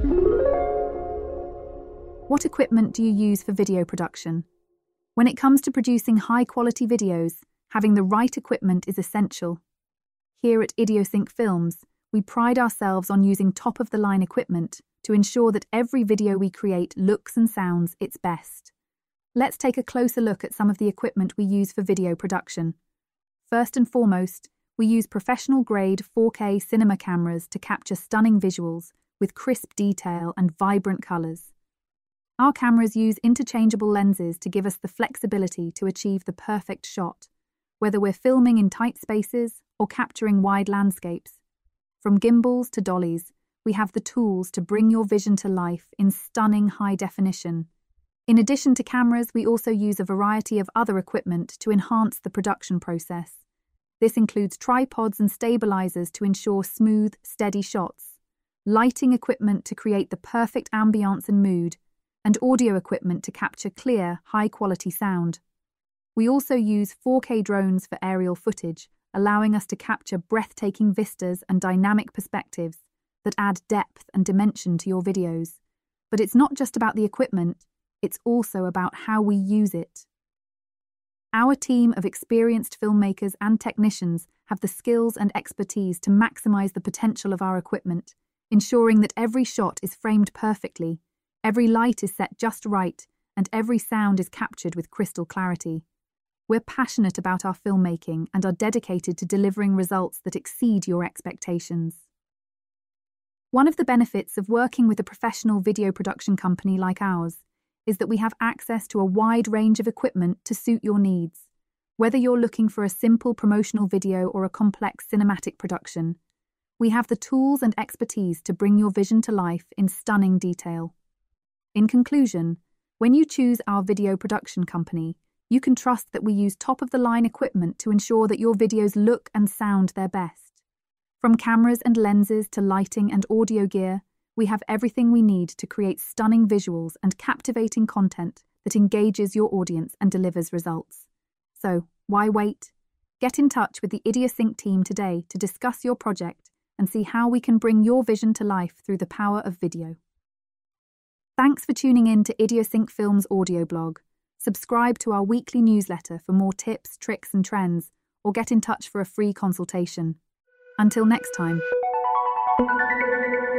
What equipment do you use for video production? When it comes to producing high-quality videos, having the right equipment is essential. Here at Idiosync Films, we pride ourselves on using top-of-the-line equipment to ensure that every video we create looks and sounds its best. Let's take a closer look at some of the equipment we use for video production. First and foremost, we use professional-grade 4K cinema cameras to capture stunning visuals with crisp detail and vibrant colors. Our cameras use interchangeable lenses to give us the flexibility to achieve the perfect shot, whether we're filming in tight spaces or capturing wide landscapes. From gimbals to dollies, we have the tools to bring your vision to life in stunning high definition. In addition to cameras, we also use a variety of other equipment to enhance the production process. This includes tripods and stabilizers to ensure smooth, steady shots, lighting equipment to create the perfect ambiance and mood, and audio equipment to capture clear, high-quality sound. We also use 4K drones for aerial footage, allowing us to capture breathtaking vistas and dynamic perspectives that add depth and dimension to your videos. But it's not just about the equipment, it's also about how we use it. Our team of experienced filmmakers and technicians have the skills and expertise to maximize the potential of our equipment, ensuring that every shot is framed perfectly, every light is set just right, and every sound is captured with crystal clarity. We're passionate about our filmmaking and are dedicated to delivering results that exceed your expectations. One of the benefits of working with a professional video production company like ours is that we have access to a wide range of equipment to suit your needs. Whether you're looking for a simple promotional video or a complex cinematic production, we have the tools and expertise to bring your vision to life in stunning detail. In conclusion, when you choose our video production company, you can trust that we use top-of-the-line equipment to ensure that your videos look and sound their best. From cameras and lenses to lighting and audio gear, we have everything we need to create stunning visuals and captivating content that engages your audience and delivers results. So, why wait? Get in touch with the Idiosync team today to discuss your project and see how we can bring your vision to life through the power of video. Thanks for tuning in to Idiosync Films audio blog. Subscribe to our weekly newsletter for more tips, tricks and trends, or get in touch for a free consultation. Until next time.